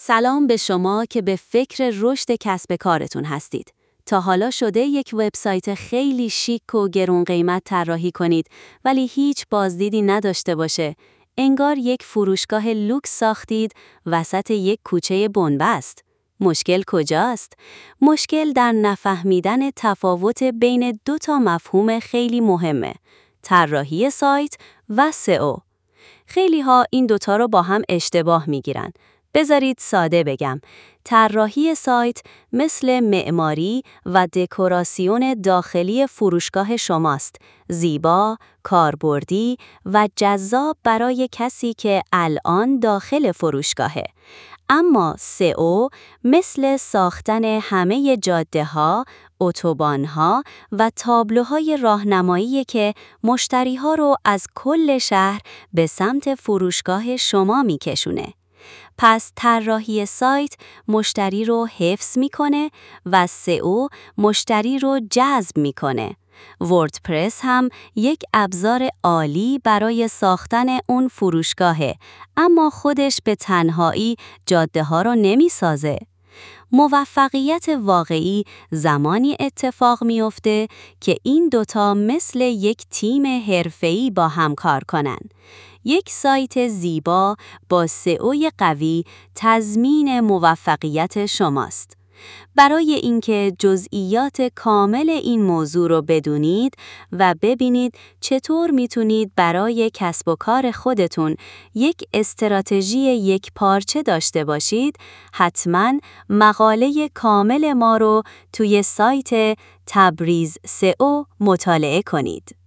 سلام به شما که به فکر رشد کسب کارتون هستید. تا حالا شده یک وبسایت خیلی شیک و گرون قیمت طراحی کنید ولی هیچ بازدیدی نداشته باشه؟ انگار یک فروشگاه لوکس ساختید وسط یک کوچه بنبست. مشکل کجاست؟ مشکل در نفهمیدن تفاوت بین دو تا مفهوم خیلی مهمه: طراحی سایت و سئو. خیلی ها این دوتا رو با هم اشتباه میگیرن. بذارید ساده بگم. طراحی سایت مثل معماری و دکوراسیون داخلی فروشگاه شماست. زیبا، کاربردی و جذاب برای کسی که الان داخل فروشگاهه. اما سئو مثل ساختن همه جاده‌ها، اتوبان‌ها و تابلوهای راهنمایی که مشتری‌ها رو از کل شهر به سمت فروشگاه شما می‌کشونه. پس طراحی سایت مشتری رو حفظ میکنه و سئو مشتری رو جذب میکنه. وردپرس هم یک ابزار عالی برای ساختن اون فروشگاهه، اما خودش به تنهایی جاده ها رو نمیسازه. موفقیت واقعی زمانی اتفاق میفته که این دوتا مثل یک تیم حرفه‌ای با هم کار کنن. یک سایت زیبا با سئوی قوی تضمین موفقیت شماست. برای اینکه جزئیات کامل این موضوع رو بدونید و ببینید چطور میتونید برای کسب و کار خودتون یک استراتژی یک پارچه داشته باشید، حتماً مقاله کامل ما رو توی سایت تبریز سئو مطالعه کنید.